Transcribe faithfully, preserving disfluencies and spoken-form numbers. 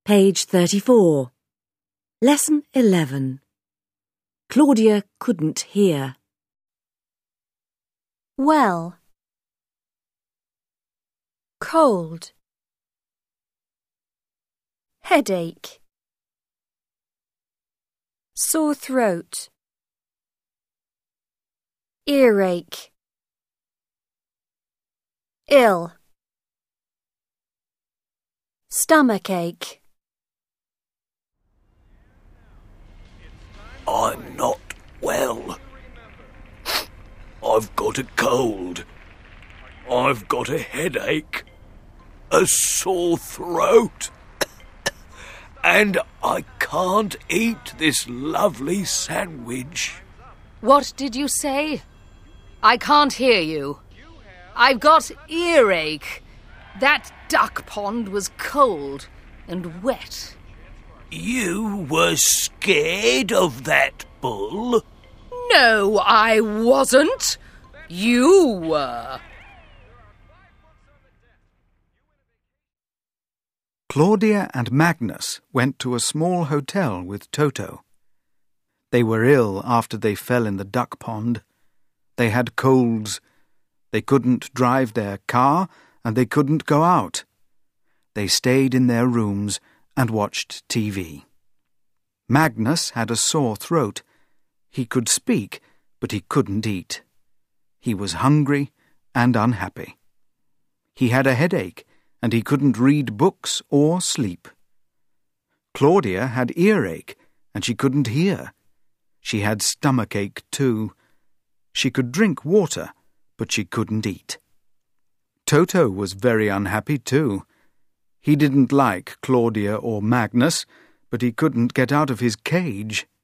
Page thirty-four. Lesson eleven. Claudia couldn't hear. Well. Cold. Headache. Sore throat. Earache. Ill. Stomachache. I'm not well. I've got a cold. I've got a headache, a sore throat, and I can't eat this lovely sandwich. What did you say? I can't hear you. I've got earache. That duck pond was cold and wet. You were scared of that bull? No, I wasn't. You were. Claudia and Magnus went to a small hotel with Toto. They were ill after they fell in the duck pond. They had colds. They couldn't drive their car and they couldn't go out. They stayed in their rooms and watched T V. Magnus had a sore throat. He could speak, but he couldn't eat. He was hungry and unhappy. He had a headache, and he couldn't read books or sleep. Claudia had earache, and she couldn't hear. She had stomachache too. She could drink water, but she couldn't eat. Toto was very unhappy too. He didn't like Claudia or Magnus, but he couldn't get out of his cage.